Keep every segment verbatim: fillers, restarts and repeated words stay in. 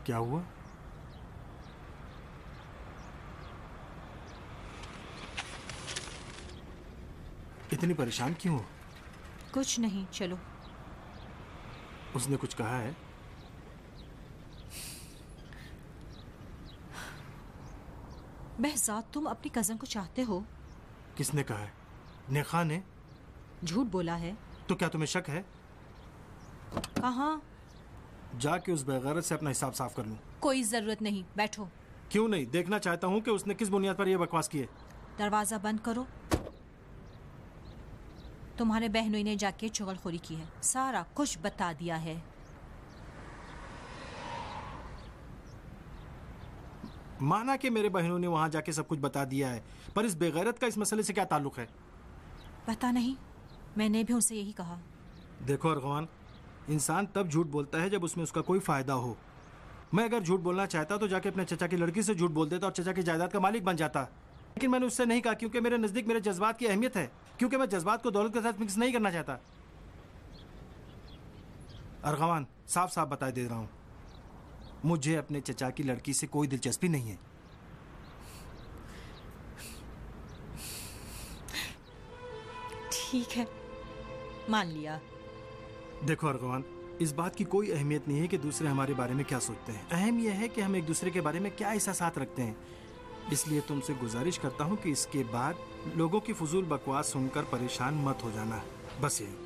क्या हुआ? इतनी परेशान क्यों हो? कुछ नहीं, चलो। उसने कुछ कहा है? behzad, तुम अपनी कजन को चाहते हो? किसने कहा है? नेखा ने? झूठ बोला है। तो क्या तुम्हें शक है? कहाँ? जाके उस बेगैरत से अपना हिसाब साफ कर लूं। कोई जरूरत नहीं, बैठो। क्यों नहीं? देखना चाहता हूं कि उसने किस बुनियाद पर यह बकवास की है। दरवाजा बंद करो। तुम्हारे बहनों ने जाके चुगलखोरी की है, सारा कुछ बता दिया है। माना कि मेरे बहनों ने वहां जाके सब कुछ बता दिया है, पर इस बेगैरत का इस मसले से क्या ताल्लुक है? पता नहीं, मैंने भी उनसे यही कहा। देखो अरगवान, इंसान तब झूठ बोलता है जब उसमें उसका कोई फायदा हो। मैं अगर झूठ बोलना चाहता तो जाके अपने चचा की लड़की से झूठ बोल देता और चचा की जायदाद का मालिक बन जाता, लेकिन मैंने उससे नहीं कहा क्योंकि मेरे नजदीक मेरे जज्बात की अहमियत है, क्योंकि मैं जज्बात को दौलत के साथ मिक्स नहीं करना चाहता। अरगवान, साफ साफ बता दे रहा हूं, मुझे अपने चचा की लड़की से कोई दिलचस्पी नहीं है। ठीक है, मान लिया। देखो अरगवान, इस बात की कोई अहमियत नहीं है कि दूसरे हमारे बारे में क्या सोचते हैं। अहम यह है कि हम एक दूसरे के बारे में क्या एहसास रखते हैं। इसलिए तुमसे गुजारिश करता हूं कि इसके बाद लोगों की फजूल बकवास सुनकर परेशान मत हो जाना। बस यही।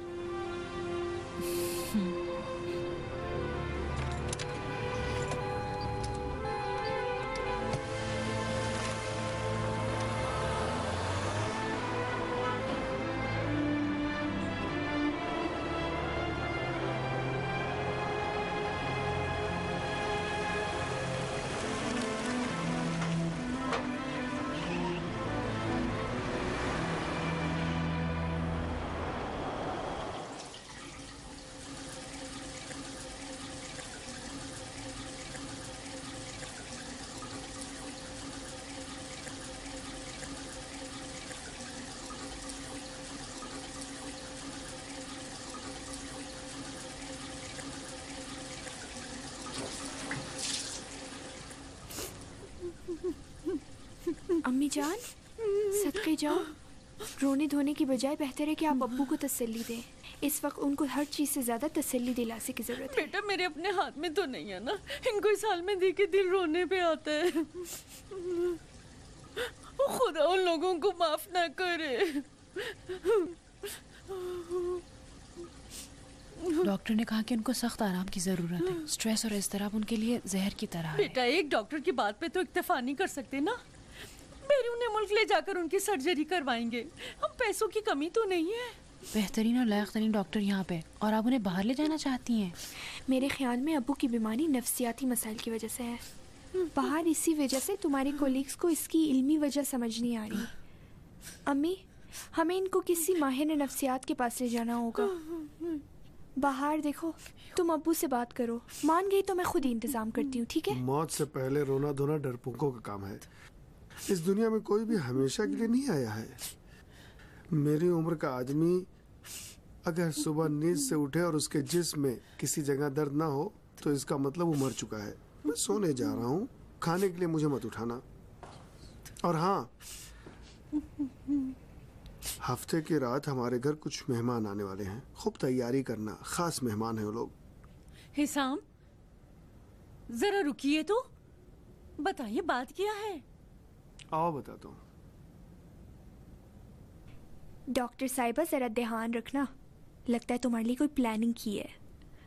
अम्मी जान, सदके जाओ। रोने धोने की बजाय बेहतर है कि आप अब्बू को तसल्ली दें। इस वक्त उनको हर चीज से ज्यादा तसल्ली दिलासे की जरूरत है। बेटा, मेरे अपने हाथ में तो नहीं है ना। इनको इस हाल में देख के दिल रोने पे आता है। खुदा उन लोगों को माफ ना करे। डॉक्टर ने कहा कि उनको सख्त आराम की जरूरत है। स्ट्रेस और इज़्तिराब उनके लिए जहर की तरह है। बेटा, एक डॉक्टर की बात पे तो इक्तफा नहीं कर सकते ना। बैरून मुल्क ले जाकर उनकी सर्जरी करवाएंगे। हम पैसों की कमी तो नहीं है। बेहतरीन और लायक तरीन डॉक्टर यहाँ पे, और आप उन्हें बाहर ले जाना चाहती हैं? मेरे ख्याल में अब्बू की बीमारी नफ्सियाती मसाइल की वजह से है। बाहर इसी वजह से तुम्हारे कोलीग्स को इसकी इल्मी वजह समझ नहीं आ रही। अम्मी, हमें इनको किसी माहिर नफ्सियात के पास ले जाना होगा। बाहर देखो, तुम अब्बू से बात करो। मान गई तो मैं खुद ही इंतजाम करती हूँ, ठीक है? मौत से पहले रोना धोना डरपोकों का काम है। इस दुनिया में कोई भी हमेशा के लिए नहीं आया है। मेरी उम्र का आदमी अगर सुबह नींद से उठे और उसके जिस्म में किसी जगह दर्द ना हो तो इसका मतलब वो मर चुका है। मैं सोने जा रहा हूँ, खाने के लिए मुझे मत उठाना। और हाँ, हफ्ते की रात हमारे घर कुछ मेहमान आने वाले हैं। खूब तैयारी करना, खास मेहमान है वो लोग। हिसाम, जरा रुकिए तो बताइए बात क्या है। आओ बताता हूँ। डॉक्टर साहिबा, जरा ध्यान रखना। लगता है तुम्हारे लिए कोई प्लानिंग की है।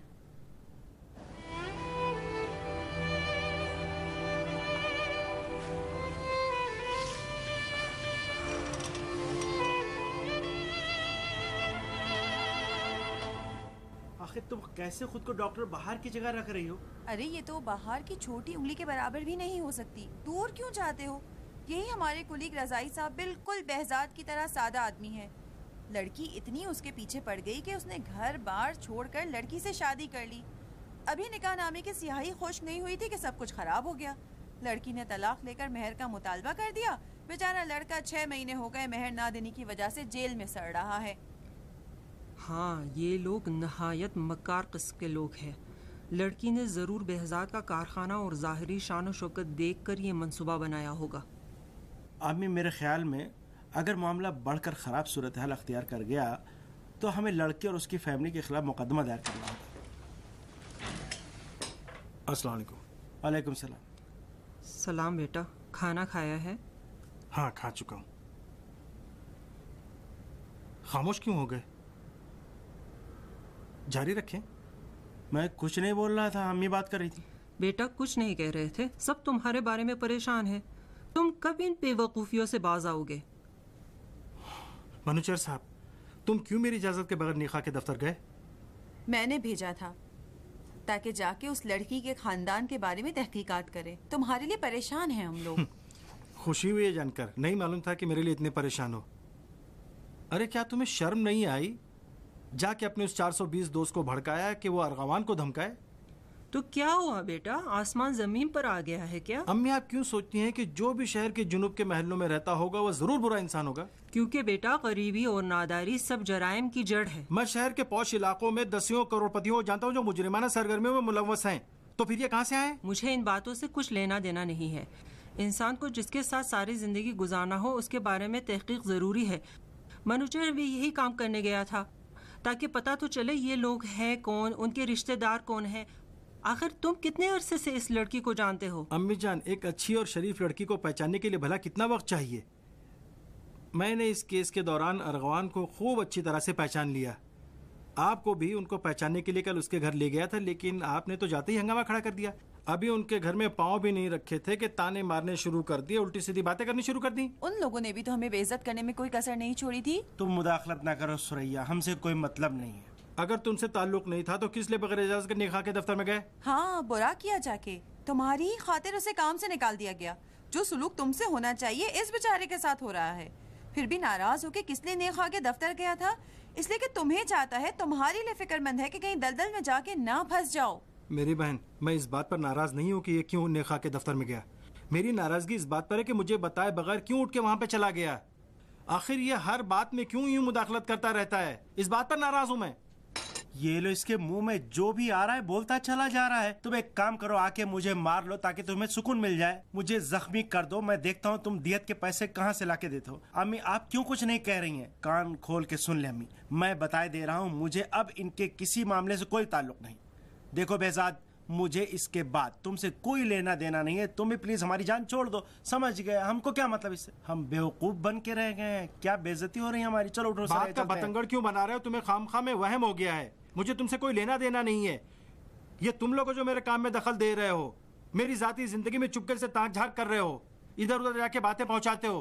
आखिर तुम कैसे खुद को डॉक्टर बाहर की जगह रख रही हो? अरे ये तो बाहर की छोटी उंगली के बराबर भी नहीं हो सकती। दूर क्यों जाते हो? यही हमारे कुलीग रजाई साहब बिल्कुल behzad की तरह सादा आदमी है। लड़की इतनी उसके पीछे पड़ गई कि उसने घर बार छोड़कर लड़की से शादी कर ली। अभी निकाह नामे की स्याही खुश नहीं हुई थी कि सब कुछ खराब हो गया। लड़की ने तलाक लेकर मेहर का मुतालबा कर दिया। बेचारा लड़का छह महीने हो गए मेहर ना देने की वजह से जेल में सड़ रहा है। हाँ, ये लोग नहायत मकार किस्म के लोग हैं। लड़की ने ज़रूर बेहजाद का कारखाना और ज़ाहिरी शान व शौकत देख कर ये मंसूबा बनाया होगा। अम्मी, मेरे ख्याल में अगर मामला बढ़कर ख़राब सूरत हाल अख्तियार कर गया तो हमें लड़के और उसकी फैमिली के खिलाफ मुकदमा दायर करना होगा। अस्सलाम वालेकुम। वालेकुम सलाम। सलाम बेटा, खाना खाया है? हाँ, खा चुका हूँ। खामोश क्यों हो गए? जारी रखें। मैं कुछ नहीं बोल रहा था, अम्मी बात कर रही थी। बेटा कुछ नहीं कह रहे थे, सब तुम्हारे बारे में परेशान है। तुम कब इन बेवकूफ़ियों से बाज आओगे? मनुचर साहब, तुम क्यों मेरी इजाजत के बगैर निखा के दफ्तर गए? मैंने भेजा था ताकि जाके उस लड़की के खानदान के बारे में तहकीकात करे। तुम्हारे लिए परेशान हैं हम लोग। खुशी हुई है जानकर, नहीं मालूम था कि मेरे लिए इतने परेशान हो। अरे क्या तुम्हें शर्म नहीं आई जाके अपने उस चार सौ बीस दोस्त को भड़काया कि वो अरगवान को धमकाए? तो क्या हुआ बेटा, आसमान जमीन पर आ गया है क्या? अम्मी, आप क्यों सोचती हैं कि जो भी शहर के जुनूब के महलों में रहता होगा वो जरूर बुरा इंसान होगा? क्योंकि बेटा गरीबी और नादारी सब जराइम की जड़ है। मैं शहर के पौष इलाकों में दसियों करोड़पतियों को जानता हूँ जो मुजरिमाना सरगर्मियों में मुलव्वस हैं। तो फिर ये कहाँ से आए? मुझे इन बातों से कुछ लेना देना नहीं है। इंसान को जिसके साथ सारी जिंदगी गुजारना हो उसके बारे में तहकीक जरूरी है। मनुचर भी यही काम करने गया था ताकि पता तो चले ये लोग हैं कौन, उनके रिश्तेदार कौन हैं। आखिर तुम कितने अरसे से इस लड़की को जानते हो? अम्मी जान, एक अच्छी और शरीफ लड़की को पहचानने के लिए भला कितना वक्त चाहिए? मैंने इस केस के दौरान अरगवान को खूब अच्छी तरह से पहचान लिया। आपको भी उनको पहचानने के लिए कल उसके घर ले गया था, लेकिन आपने तो जाते ही हंगामा खड़ा कर दिया। अभी उनके घर में पाँव भी नहीं रखे थे कि ताने मारने शुरू कर दिए, उल्टी सीधी बातें करनी शुरू कर दी। उन लोगों ने भी तो हमें बेइज्जत करने में कोई कसर नहीं छोड़ी थी। तुम मुदाखलत ना करो सुरैया, हमसे कोई मतलब नहीं है। अगर तुमसे ताल्लुक नहीं था तो किस लिए बगैर इजाजत के निकाह के दफ्तर में गए? हाँ, बुरा किया जाके। तुम्हारी ही खातिर उसे काम से निकाल दिया गया। जो सुलूक तुमसे होना चाहिए इस बेचारे के साथ हो रहा है। फिर भी नाराज होके किस लिए निकाह के दफ्तर गया था? इसलिए कि तुम्हें चाहता है, तुम्हारे लिए फिक्रमंद है कि कहीं दलदल में जाके ना फंस जाओ। मेरी बहन, मैं इस बात पर नाराज नहीं हूँ कि ये क्यों निकाह के दफ्तर में गया। मेरी नाराजगी इस बात पर है कि मुझे बताए बगैर क्यों उठ के वहाँ पे चला गया। आखिर ये हर बात में क्यों यूं मुदाखलत करता रहता है, इस बात पर नाराज हूँ मैं। ये लो, इसके मुंह में जो भी आ रहा है बोलता चला जा रहा है। तुम एक काम करो, आके मुझे मार लो ताकि तुम्हें सुकून मिल जाए। मुझे जख्मी कर दो, मैं देखता हूँ तुम दियत के पैसे कहाँ से लाके देते हो। अम्मी, आप क्यों कुछ नहीं कह रही हैं? कान खोल के सुन ले अम्मी, मैं बताए दे रहा हूँ, मुझे अब इनके किसी मामले से कोई ताल्लुक नहीं। देखो बेहजाद, मुझे इसके बाद तुमसे कोई लेना देना नहीं है। तुम भी प्लीज हमारी जान छोड़ दो। समझ गए? हमको क्या मतलब इससे? हम बेवकूफ बन के रह गए हैं क्या? बेइज्जती हो रही है हमारी। चलो उठो। बात का बतंगड़ क्यों बना रहे हो? तुम्हें खामखा में वहम हो गया है। मुझे तुमसे कोई लेना देना नहीं है। ये तुम लोग जो मेरे काम में दखल दे रहे हो, मेरी जाती जिंदगी में चुपके से ताक झाक कर रहे हो, इधर उधर जाके बातें पहुंचाते हो।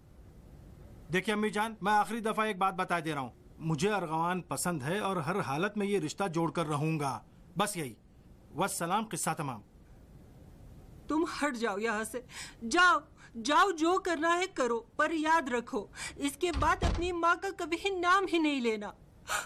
देखिए अम्मी जान, मैं आखिरी दफा एक बात बता दे रहा हूँ, मुझे अरगवान पसंद है और हर हालत में ये रिश्ता जोड़कर रहूंगा। बस यही, वस्सलाम, किस्सा तमाम। तुम हट जाओ यहाँ से। जाओ जाओ, जो करना है करो, पर याद रखो इसके बाद अपनी माँ का कभी नाम ही नहीं लेना।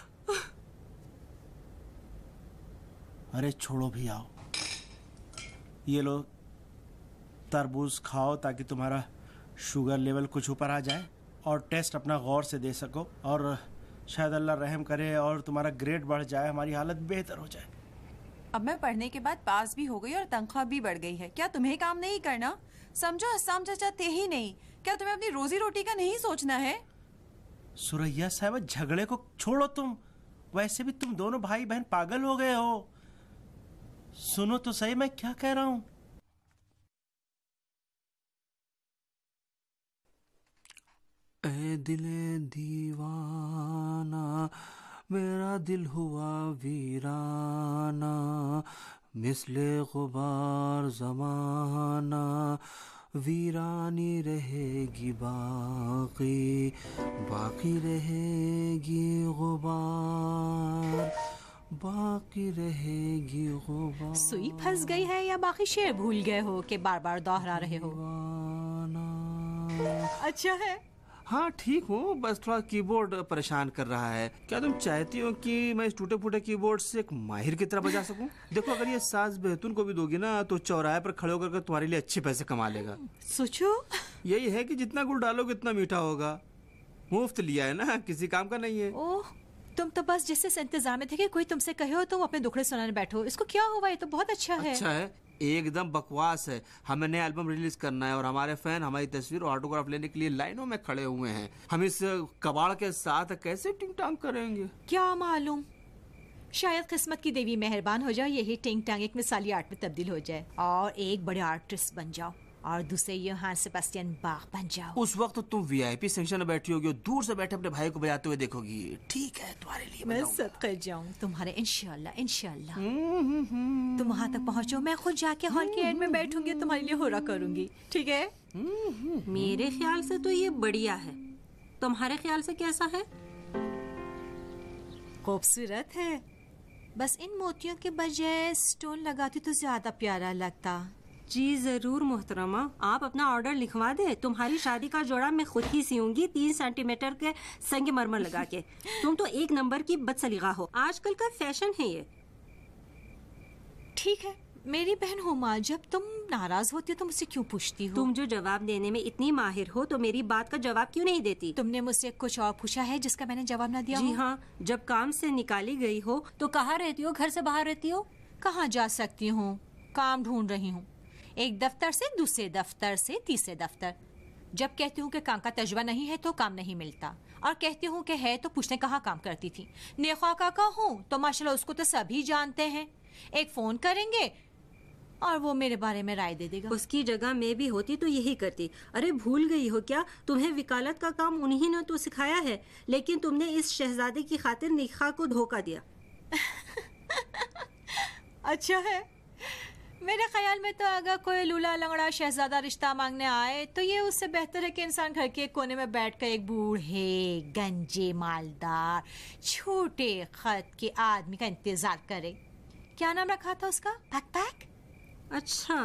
अरे छोड़ो भी, आओ ये लो तरबूज खाओ ताकि तुम्हारा शुगर लेवल कुछ ऊपर आ जाए और टेस्ट अपना गौर से दे सको, और शायद अल्लाह रहम करे और तुम्हारा ग्रेड बढ़ जाए, हमारी हालत बेहतर हो जाए। अब मैं पढ़ने के बाद पास भी हो गई और तनख्वाह भी बढ़ गई है। क्या तुम्हें काम नहीं करना? समझो अस्साम चाचा थे ही नहीं, क्या तुम्हें अपनी रोजी रोटी का नहीं सोचना है? सुरैया साहब, झगड़े को छोड़ो तुम। वैसे भी तुम दोनों भाई बहन पागल हो गए हो। सुनो तो सही मैं क्या कह रहा हूँ। ए दिले दीवाना, मेरा दिल हुआ वीराना, मिसले गुबार जमाना, वीरानी रहेगी बाकी, बाकी रहेगी गुबार, बाकी रहेगी गुबार। सुई फंस गई है या बाकी शेर भूल गए हो कि बार बार दोहरा रहे हो? अच्छा है। हाँ ठीक हूँ, बस थोड़ा कीबोर्ड परेशान कर रहा है। क्या तुम चाहती हो कि मैं इस टूटे फूटे कीबोर्ड से एक माहिर की तरह बजा सकूं? देखो, अगर ये साज बेहतून को भी दोगी ना तो चौराहे पर खड़े होकर तुम्हारे लिए अच्छे पैसे कमा लेगा। सोचो, यही है कि जितना गुड़ डालोगे उतना मीठा होगा। मुफ्त लिया है ना, किसी काम का नहीं है। ओह, तुम तो बस जिससे इस इंतजार में थे कि कोई तुमसे कहे हो तुम अपने दुखड़े सुनाने बैठो। इसको क्या हुआ? ये तो बहुत अच्छा है। अच्छा है, एकदम बकवास है। हमें नया एल्बम रिलीज करना है और हमारे फैन हमारी तस्वीर और ऑटोग्राफ लेने के लिए लाइनों में खड़े हुए हैं। हम इस कबाड़ के साथ कैसे टिंग टांग करेंगे? क्या मालूम, शायद किस्मत की देवी मेहरबान हो जाए, यही टिंग टांग एक मिसाली आर्ट में तब्दील हो जाए और एक बड़े आर्टिस्ट बन जाओ और दूसरे योहान सेबास्टियन बाख बन जाओ। उस वक्त तुम वीआईपी सेक्शन में बैठी होगी और दूर से बैठे अपने भाई को बजाते हुए देखोगी। ठीक है, तुम्हारे लिए मैं सदका जाऊं तुम्हारे, इंशाल्लाह इंशाल्लाह। तुम वहां तक पहुंचो, मैं खुद जाके हॉल के एंड में बैठूंगी, तुम्हारे लिए होरा करूंगी। ठीक है? मेरे ख्याल से तो ये बढ़िया है। तुम्हारे ख्याल से कैसा है? खूबसूरत है, बस इन मोतियों के बजाय स्टोन लगाती तो ज्यादा प्यारा लगता। जी जरूर मोहतरमा, आप अपना ऑर्डर लिखवा दे। तुम्हारी शादी का जोड़ा मैं खुद ही सीऊंगी, तीन सेंटीमीटर के संगमरमर लगा के। तुम तो एक नंबर की बदसलीका हो, आजकल का फैशन है ये। ठीक है मेरी बहन हुमा, जब तुम नाराज होती हो तो मुझसे क्यों पूछती हो? तुम जो जवाब देने में इतनी माहिर हो तो मेरी बात का जवाब क्यों नहीं देती? तुमने मुझसे कुछ और पूछा है जिसका मैंने जवाब ना दिया? जी हाँ, जब काम से निकाली गई हो तो कहाँ रहती हो? घर से बाहर रहती हो? कहाँ जा सकती हूँ, काम ढूंढ रही हूँ, एक दफ्तर से दूसरे दफ्तर से तीसरे दफ्तर। जब कहती हूँ कि काम का तजुर्बा नहीं है तो काम नहीं मिलता, और कहती हूँ कि है तो पूछने कहाँ काम करती थी। नेखा का कहूँ तो माशाल्लाह उसको तो सभी जानते हैं, एक फोन करेंगे और वो मेरे बारे में राय दे देगा। उसकी जगह मैं भी होती तो यही करती। अरे भूल गई हो क्या, तुम्हें वकालत का काम उन्हीं ने तो सिखाया है, लेकिन तुमने इस शहजादे की खातिर निखा को धोखा दिया। अच्छा है, मेरे ख्याल में तो अगर कोई लूला लंगड़ा शहजादा रिश्ता मांगने आए तो ये उससे बेहतर है कि इंसान घर के कोने में बैठकर एक बूढ़े गंजे मालदार छोटे खत के आदमी का इंतजार करे। क्या नाम रखा था उसका? पैक पैक? अच्छा,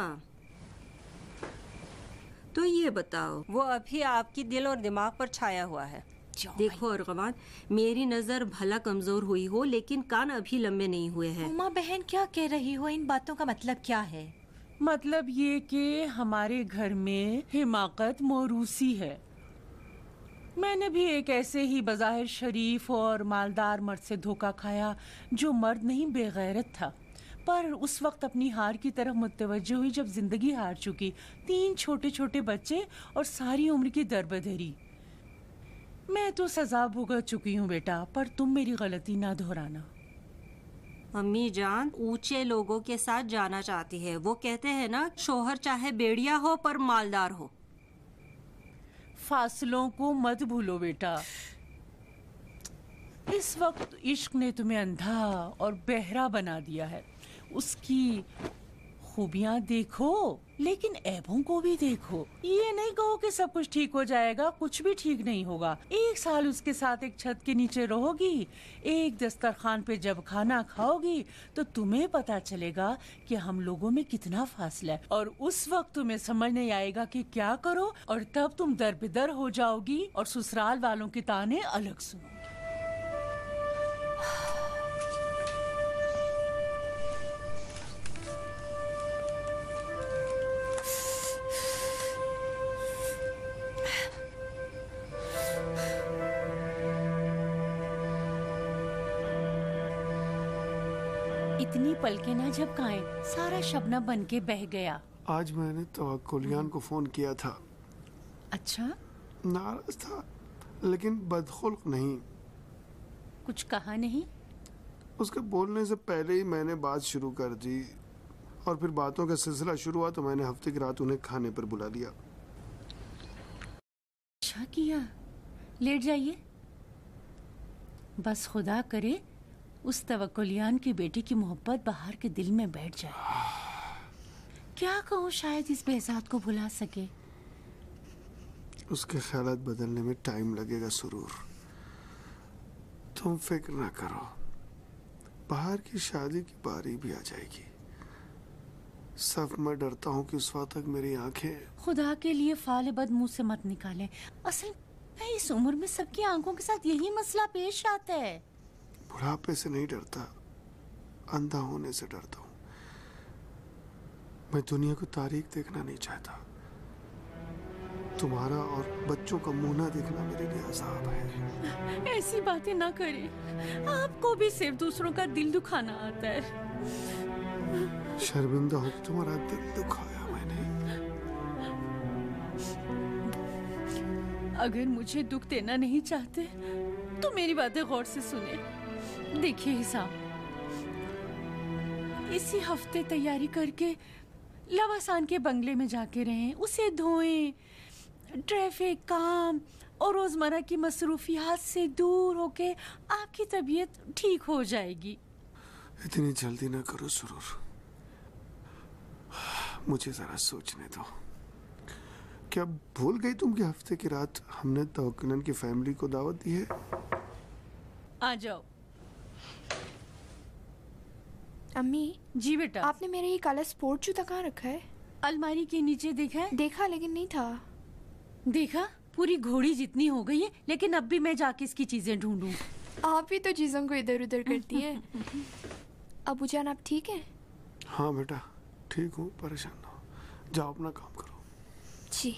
तो ये बताओ, वो अभी आपकी दिल और दिमाग पर छाया हुआ है। देखो अर्गवान, मेरी नजर भला कमजोर हुई हो लेकिन कान अभी लंबे नहीं हुए हैं। उमा बहन क्या कह रही हो? इन बातों का मतलब क्या है? मतलब ये कि हमारे घर में हिमाकत मौरूसी है। मैंने भी एक ऐसे ही बज़ाहिर शरीफ और मालदार मर्द से धोखा खाया जो मर्द नहीं बेगैरत था, पर उस वक्त अपनी हार की तरफ मुतवज्जो हुई जब जिंदगी हार चुकी, तीन छोटे छोटे बच्चे और सारी उम्र की दरबदरी। मैं तो सजा भुगत चुकी हूँ बेटा, पर तुम मेरी गलती ना दोहराना। अम्मी जान ऊंचे लोगों के साथ जाना चाहती है। वो कहते हैं ना, शोहर चाहे बेड़िया हो पर मालदार हो। फासलों को मत भूलो बेटा। इस वक्त इश्क ने तुम्हें अंधा और बहरा बना दिया है। उसकी खूबियां देखो लेकिन ऐबों को भी देखो। ये नहीं कहो कि सब कुछ ठीक हो जाएगा, कुछ भी ठीक नहीं होगा। एक साल उसके साथ एक छत के नीचे रहोगी, एक दस्तरखान पे जब खाना खाओगी तो तुम्हें पता चलेगा कि हम लोगों में कितना फासला है, और उस वक्त तुम्हें समझ नहीं आएगा कि क्या करो, और तब तुम दर बेदर हो जाओगी और ससुराल वालों की ताने अलग सुनो। इतनी पलके ना झपकाएं, सारा शबनम बन के बह गया। आज मैंने तवक्कुलियान को फोन किया था। अच्छा? नाराज था लेकिन बदखुल्क नहीं। कुछ कहा नहीं? उसके बोलने से पहले ही मैंने बात शुरू कर दी, और फिर बातों का सिलसिला शुरू हुआ तो मैंने हफ्ते की रात उन्हें खाने पर बुला लिया। अच्छा किया, लेट जाइए। बस खुदा करे उस तवक्कुलियान की बेटी की मोहब्बत बाहर के दिल में बैठ जाए। क्या कहूँ, शायद इस बेहजाद को भुला सके। उसके ख्यालात बदलने में टाइम लगेगा सुरूर, तुम फिक्र ना करो। बाहर की शादी की बारी भी आ जाएगी। सब मैं डरता हूँ कि उस वक्त तक मेरी आंखें। खुदा के लिए फाले बद मुंह से मत निकाले। असल मैं इस उम्र में सबकी आंखों के साथ यही मसला पेश आता है। बुढ़ापे से नहीं डरता, अंधा होने से डरता हूँ। मैं दुनिया को तारीख देखना नहीं चाहता। तुम्हारा और बच्चों का मुंह ना देखना मेरे लिए अजाब है। ऐसी बातें ना करें, आपको भी सिर्फ दूसरों का दिल दुखाना आता है। शर्मिंदा हो तुम्हारा दिल दुखाया मैंने। अगर मुझे दुख देना नहीं चाहते तो मेरी बातें गौर से सुने। देखिए हिसाब, इसी हफ्ते तैयारी करके लवासान के बंगले में जाके रहें, उसे धोएं, ट्रैफिक, काम और रोजमर्रा की मसरूफियात से दूर होके आपकी तबीयत ठीक हो जाएगी। इतनी जल्दी ना करो सुरूर, मुझे जरा सोचने दो। क्या भूल गई तुम कि हफ्ते की रात हमने तवक्कुलन की फैमिली को दावत दी है? आ जाओ। अम्मी जी बेटा। आपने मेरा ये काला स्पोर्ट जूता कहाँ रखा है? अलमारी के नीचे देखा है? देखा लेकिन नहीं था। देखा, पूरी घोड़ी जितनी हो गई है, लेकिन अब भी मैं जाके इसकी चीजें ढूंढूं। आप ही तो चीजों को इधर उधर करती हैं। अबू जान आप ठीक हैं? हाँ बेटा ठीक हूँ, परेशान ना हो, जाओ अपना काम करो। जी।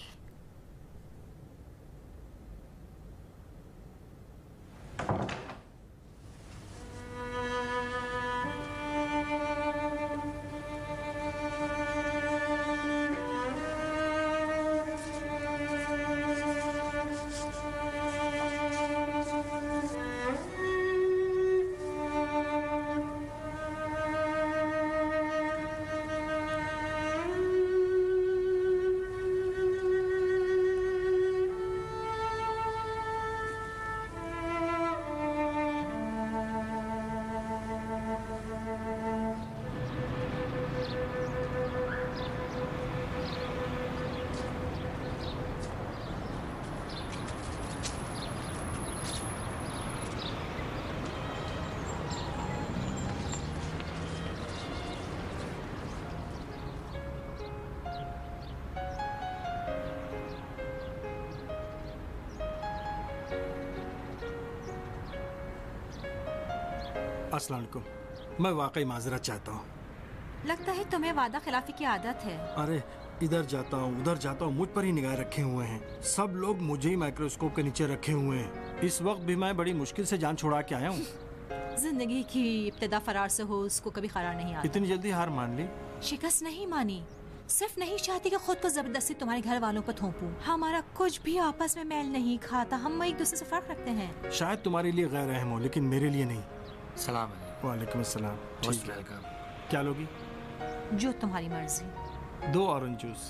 अस्सलाम वालेकुम। मैं वाकई माजरत चाहता हूँ। लगता है तुम्हें वादा खिलाफी की आदत है। अरे इधर जाता हूँ उधर जाता हूँ, मुझ पर ही निगाह रखे हुए हैं। सब लोग मुझे ही माइक्रोस्कोप के नीचे रखे हुए हैं। इस वक्त भी मैं बड़ी मुश्किल से जान छुड़ा के आया हूँ। जिंदगी की इब्तिदा फरार से हो, उसको कभी करार नहीं आता। इतनी जल्दी हार मान ली? शिकस्त नहीं मानी, सिर्फ नहीं चाहती कि खुद को जबरदस्ती तुम्हारे घर वालों पर थोपूं। हमारा कुछ भी आपस में मेल नहीं खाता, हम एक दूसरे से फर्क रखते हैं। शायद तुम्हारे लिए गैर अहम हो, लेकिन मेरे लिए नहीं। सलाम। वालेकुम अस्सलाम। Most welcome. क्या लोगी? जो तुम्हारी मर्जी। दो ऑरेंज जूस।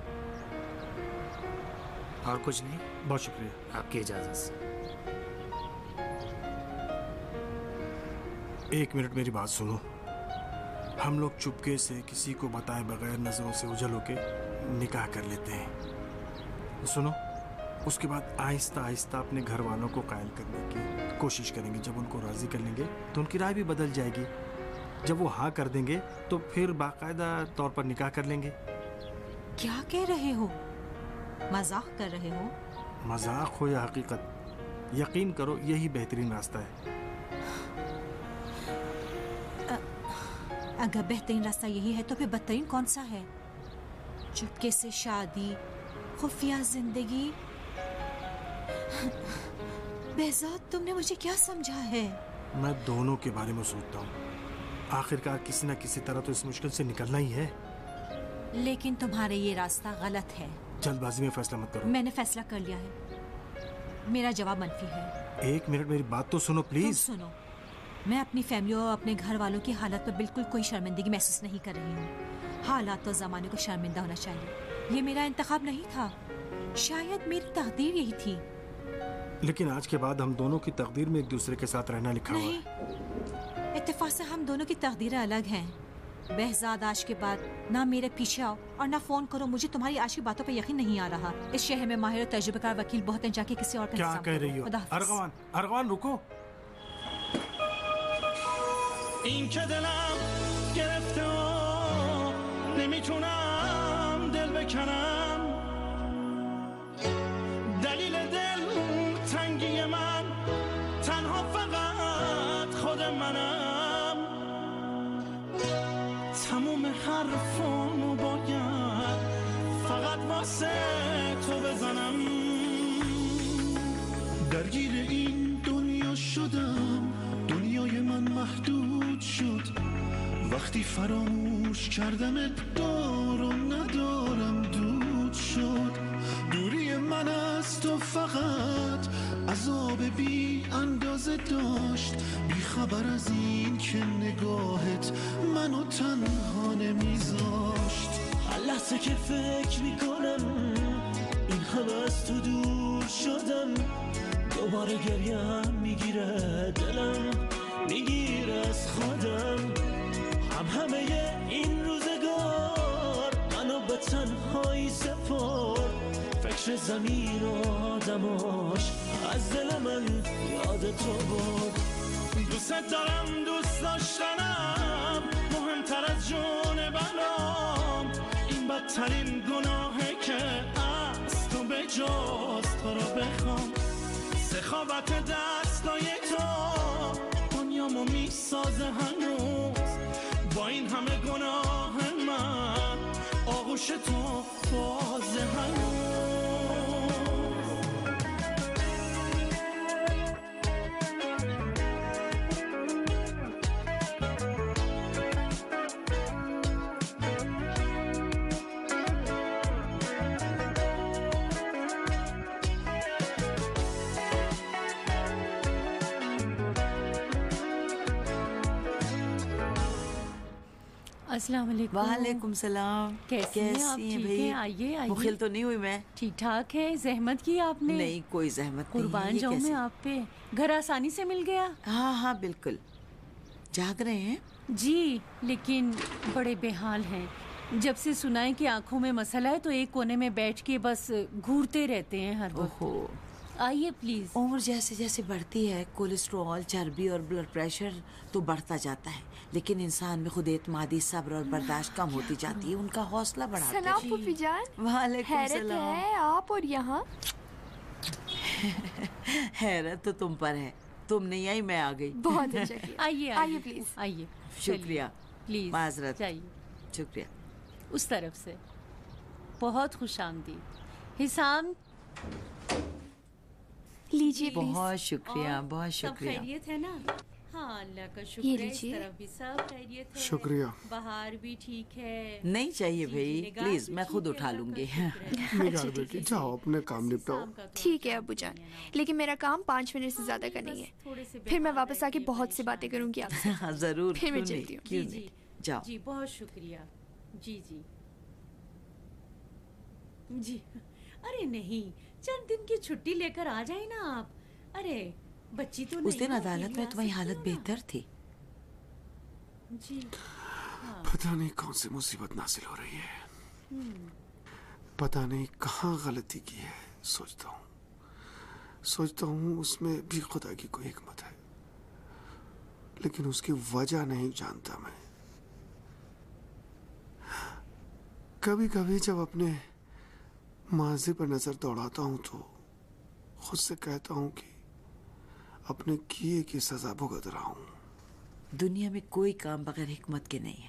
और कुछ नहीं? बहुत शुक्रिया। आपकी इजाजत से। एक मिनट मेरी बात सुनो। हम लोग चुपके से किसी को बताए बगैर नजरों से उजल होके निकाह कर लेते हैं। सुनो, उसके बाद आहिस्ता आहिस्ता अपने घर वालों को कायल करने की कोशिश करेंगे। जब उनको राजी कर लेंगे तो उनकी राय भी बदल जाएगी। जब वो हाँ कर देंगे तो फिर बाकायदा तौर पर निकाह कर लेंगे। क्या कह रहे हो? मजाक कर रहे हो? मजाक हो या हकीकत, यकीन करो यही बेहतरीन रास्ता है। अगर बेहतरीन रास्ता यही है तो फिर बदतरीन कौन सा है? चुपके से शादी, खुफिया जिंदगी। बेहजाद, तुमने मुझे क्या समझा है? मैं दोनों के बारे में सोचता हूँ। आखिरकार किसी न किसी तरह तो इस मुश्किल से निकलना ही है। लेकिन तुम्हारे ये रास्ता गलत है। जल्दबाजी में फैसला मत करो। मैंने फैसला कर लिया है। मेरा जवाब मनफी है। एक मिनट मेरी बात तो सुनो प्लीज। सुनो, मैं अपनी फैमिली और अपने घर वालों की हालत पर बिल्कुल कोई शर्मिंदगी महसूस नहीं कर रही हूँ। हालात और जमाने को शर्मिंदा होना चाहिए। ये मेरा इंतखाब नहीं था, शायद मेरी तकदीर यही थी। लेकिन आज के बाद हम दोनों की तकदीर में एक दूसरे के साथ रहना लिखा हुआ है। नहीं, इत्तेफाक से हम दोनों की तकदीरें अलग हैं। बेहजाद, आज के बाद ना मेरे पीछे आओ और ना फोन करो। मुझे तुम्हारी आज की बातों पर यकीन नहीं आ रहा। इस शहर में माहिर और तजुर्बेकार वकील बहुत हैं, जाके किसी और का क्या इंतजाम कह करो। रही हो? खुदा हाफिज। अरगवान, अरगवान रुको। این که دلم گرفته و نمیتونم دل بکنم، دلیل دل تنگی من تنها فقط خود منم. تموم حرفامو باید فقط واسه تو بزنم. درگیر این دنیا شدم، دنیای من محدود شد. وقتی فراموش کردمت دارم ندارم دود شد. دوری من از تو فقط عذاب بی اندازه داشت. بی خبر از این که نگاهت منو تنها نمیذاشت. هر لحظه که فکر میکنم این همه از تو دور شدم، دوباره گریم میگیره دلم میگیره از خودم. هم همه این روزگار منو به تنهایی سپرد. فکر زمین و آدماش از دل من یاد تو بود. دوست دارم، دوست داشتنم مهمتر از جون بنام. این بدترین گناهه که از تو به جز تو رو بخوام. سخاوت دستای تو دنیامو میسازه هنوز. با این همه گناه من آغوش تو بازه هنوز. अस्सलाम वालेकुम। वालेकुम सलाम। कैसी हैं आप? ठीक हैं? आइए आइए। मुखिल तो नहीं हुई मैं? ठीक ठाक है। जहमत की आपने? नहीं, कोई जहमत नहीं। कुर्बान जाऊं मैं आप पे। घर आसानी से मिल गया? हाँ हाँ बिल्कुल। जाग रहे हैं? जी, लेकिन बड़े बेहाल हैं। जब से सुना है कि आंखों में मसला है तो एक कोने में बैठ के बस घूरते रहते हैं हर वक्त। आइए प्लीज। उम्र जैसे जैसे बढ़ती है कोलेस्ट्रॉल, चर्बी और ब्लड प्रेशर तो बढ़ता जाता है, लेकिन इंसान में खुद एतमादी, सब्र और बर्दाश्त कम होती जाती है। उनका हौसला बढ़ाता है। सलाम फूफी जान। वालेकुम हैरत सलाम। है आप और यहाँ। हैरत तो तुम पर है, तुम नहीं आई मैं आ गई। बहुत अच्छा किया। आइए आइए प्लीज आइए। शुक्रिया प्लीज माजरत। चाहिए शुक्रिया। उस तरफ से बहुत खुश आमदीद। हिसाम लीजिए प्लीज। बहुत शुक्रिया, बहुत सब शुक्रिया। खैरियत है ना? हाँ अल्लाह का ये शुक्र है। इस लीजिए। तरफ भी सब खैरियत है। शुक्रिया। बाहर भी ठीक है। नहीं चाहिए जी, भाई, निगाह प्लीज भी मैं ठीक खुद है, उठा अल्लाह का लूंगी। शुक्र है। निगार बेटी जाओ अपने काम निपटाओ। ठीक है अबू जान, लेकिन मेरा काम पाँच मिनट से ज्यादा का नहीं थोड़े से है। फिर मैं वापस आके बहुत सी बातें करूंगी आपसे। हाँ जरूर। फिर मैं क्यों चलती नहीं, हूँ। क्यों जी, नहीं। जी। जाओ। जी बहुत शुक्रिया। जी जी जी। अरे नहीं, चंद दिन की छुट्टी लेकर आ जाए ना आप। अरे बच्ची तो उस दिन नहीं, अदालत आप में भी तुम्हारी आ हालत सकती हो बेहतर थी। ना। जी पता नहीं कौन सी मुसीबत नाजिल हो रही है। पता नहीं कहाँ गलती की है। सोचता हूँ सोचता हूँ उसमें भी खुदा की कोई हिकमत है, लेकिन उसकी वजह नहीं जानता मैं। कभी कभी जब अपने माजी पर नजर दौड़ाता हूँ तो खुद से कहता हूँ कि अपने किए की सजा भुगत रहा हूँ। दुनिया में कोई काम बगैर हिकमत के नहीं है,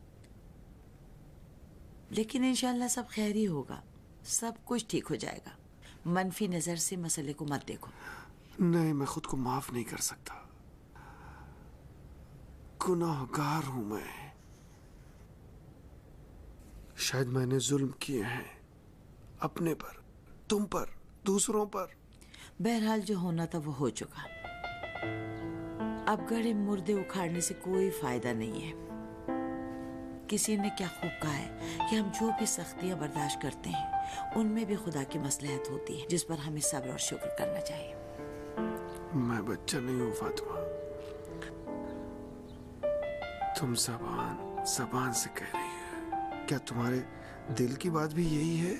लेकिन इंशाल्लाह सब खैर ही होगा। सब कुछ ठीक हो जाएगा। मनफी नजर से मसले को मत देखो। नहीं, मैं खुद को माफ नहीं कर सकता। गुनाहगार हूं मैं। शायद मैंने जुल्म किए हैं अपने पर, तुम पर, दूसरों पर। बहरहाल जो होना था वो हो चुका। अब गड़े मुर्दे उखाड़ने से कोई फायदा नहीं है। किसी ने क्या खूब कहा है कि हम जो भी सख्तियां बर्दाश्त करते हैं उनमें भी खुदा की मसलहत होती है, जिस पर हमें सब्र और शुक्र करना चाहिए। मैं बच्चा नहीं हूँ फातिमा। तुम जबान जबान से कह रही है। क्या तुम्हारे दिल की बात भी यही है?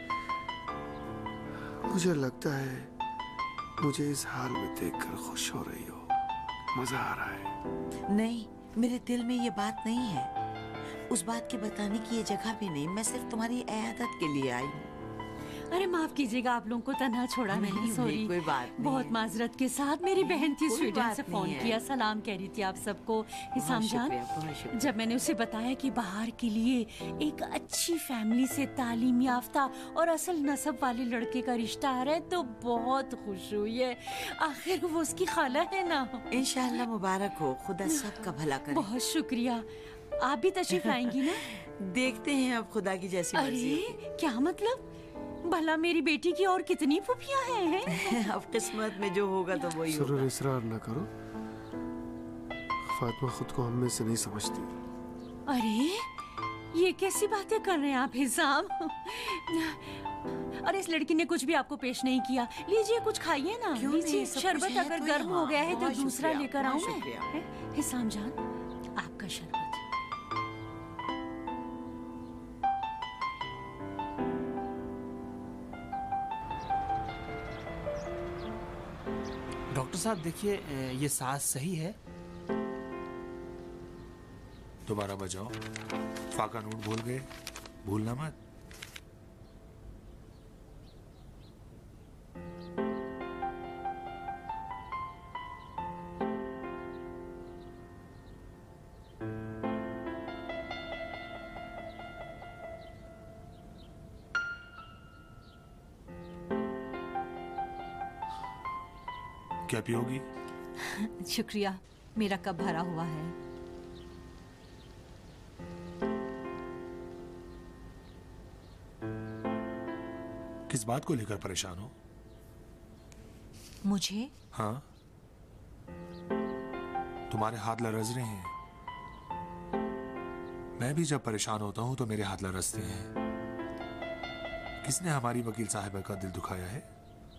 मुझे लगता है मुझे इस हाल में देखकर खुश हो रही हो, मजा आ रहा है। नहीं, मेरे दिल में ये बात नहीं है। उस बात की बताने की ये जगह भी नहीं। मैं सिर्फ तुम्हारी इयादत के लिए आई हूँ। अरे माफ कीजिएगा, आप लोगों को तन्हा छोड़ा मैंने, नहीं, सॉरी। नहीं, कोई बात नहीं बहुत है। माजरत के साथ मेरी बहन थी कोई स्वीडन बात से नहीं फोन है। किया, सलाम कह रही थी आप सबको। हिसाम जान, शुक्रिया, बहुत शुक्रिया। जब मैंने उसे बताया कि बाहर के लिए एक अच्छी फैमिली से तालीम याफ्ता और असल नस्ब वाले लड़के का रिश्ता आ रहा है तो बहुत खुश हुई है। आखिर वो उसकी खाला है ना। इंशाल्लाह मुबारक हो, खुदा सबका भला करे। बहुत शुक्रिया। आप भी तशरीफ लाएंगी ना? देखते हैं अब खुदा की जैसी मर्जी। अरे क्या मतलब? भला मेरी बेटी की और कितनी फूफियां हैं? अब किस्मत में जो होगा तो वही सुरूर, होगा। इसरार ना करो। फातिमा खुद को हम में से नहीं समझती। अरे ये कैसी बातें कर रहे हैं आप हिसाम? अरे इस लड़की ने कुछ भी आपको पेश नहीं किया। लीजिए कुछ खाइए ना। क्यों लीजिए नहीं, सब शरबत, कुछ है अगर तो गर्म यहाँ। हो गया है तो बहुत दूसरा शुक्रिया, लेकर आऊं बहुत मैं? शुक्रिया। हैं? हिसाम जान, आपका शरबत। डॉक्टर साहब देखिए, ये सांस सही है? दोबारा बजाओ। फाका नोट भूल गए, भूलना मत। क्या पियोगी? शुक्रिया, मेरा कप भरा हुआ है। किस बात को लेकर परेशान हो? मुझे? हाँ, तुम्हारे हाथ लरज रहे हैं। मैं भी जब परेशान होता हूं तो मेरे हाथ लरजते हैं। किसने हमारी वकील साहिबा का दिल दुखाया है?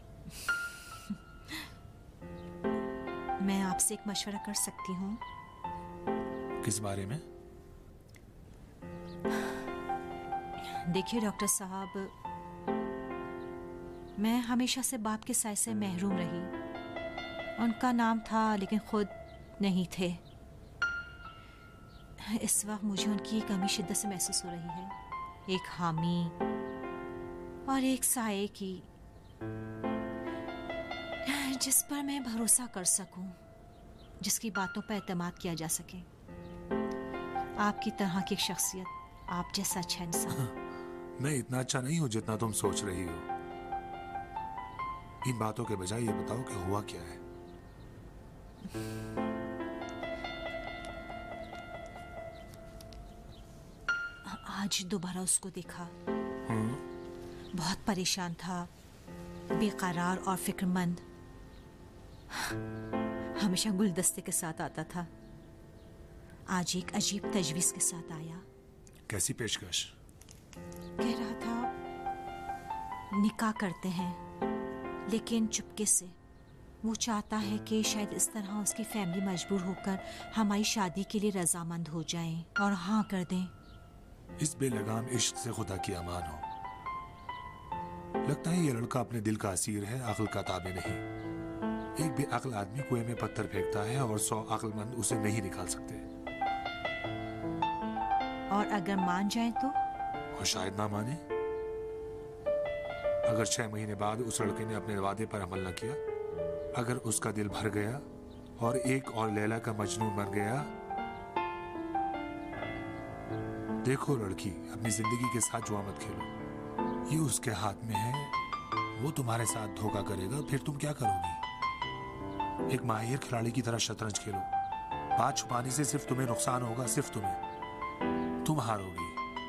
मैं आपसे एक मशवरा कर सकती हूँ? किस बारे में? देखिए डॉक्टर साहब, मैं हमेशा से बाप के साय से महरूम रही। उनका नाम था लेकिन खुद नहीं थे। इस वक्त मुझे उनकी कमी शिद्दत से महसूस हो रही है। एक हामी और एक साये की, जिस पर मैं भरोसा कर सकूं, जिसकी बातों पर एतमाद किया जा सके। आपकी तरह की एक शख्सियत, आप जैसा अच्छा इंसान। मैं इतना अच्छा नहीं हूं जितना तुम सोच रही हो। इन बातों के बजाय ये बताओ कि हुआ क्या है? आज दोबारा उसको देखा। बहुत परेशान था, बेकरार और फिक्रमंद। हमेशा गुलदस्ते के साथ आता था। आज एक अजीब तजवीज के साथ आया। कैसी पेशकश? कह रहा था निकाह करते हैं लेकिन चुपके से। वो चाहता है कि शायद इस तरह उसकी फैमिली मजबूर होकर हमारी शादी के लिए रजामंद हो जाएं और हाँ कर दें। इस बेलगाम इश्क से खुदा की अमान हो। लगता है ये लड़का अपने दिल का असीर है, अक्ल का ताबे नहीं। एक बेअक्ल आदमी कुएं में पत्थर फेंकता है और सौ अक्लमंद उसे नहीं निकाल सकते। और अगर मान जाए तो? और शायद ना माने। अगर छह महीने बाद उस लड़के ने अपने वादे पर अमल न किया, अगर उसका दिल भर गया और एक और लैला का मजनून बन गया। देखो लड़की, अपनी जिंदगी के साथ जुआ मत खेलो। ये उसके हाथ में है। वो तुम्हारे साथ धोखा करेगा, फिर तुम क्या करोगी? एक माहिर खिलाड़ी की तरह शतरंज खेलो। बात छुपाने से सिर्फ तुम्हें नुकसान होगा, सिर्फ तुम्हें। तुम हारोगी।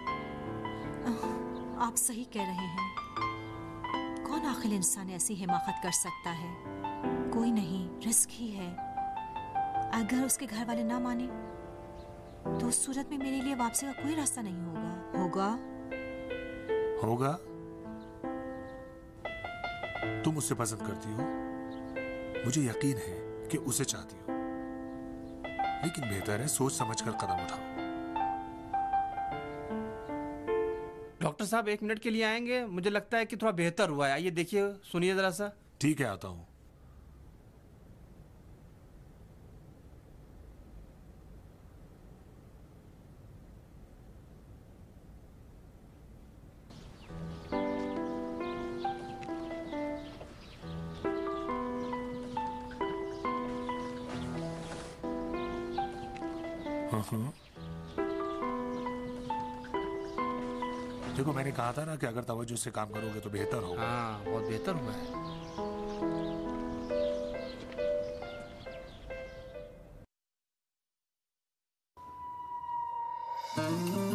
आप सही कह रहे हैं। कौन आखिर इंसान ऐसी हिमाकत कर सकता है? कोई नहीं, रिस्क ही है। अगर उसके घर वाले ना माने तो उस सूरत में मेरे लिए वापसी का कोई रास्ता नहीं होगा। होगा? होगा? तुम उसे पसंद करती हो, मुझे यकीन है कि उसे चाहती हो, लेकिन बेहतर है सोच समझकर कदम उठाओ। डॉक्टर साहब एक मिनट के लिए आएंगे? मुझे लगता है कि थोड़ा बेहतर हुआ है। आइए देखिए, सुनिए जरा सा। ठीक है, आता हूं। देखो मैंने कहा था ना कि अगर तवज्जो से काम करोगे तो बेहतर होगा। हाँ बहुत बेहतर हुआ है।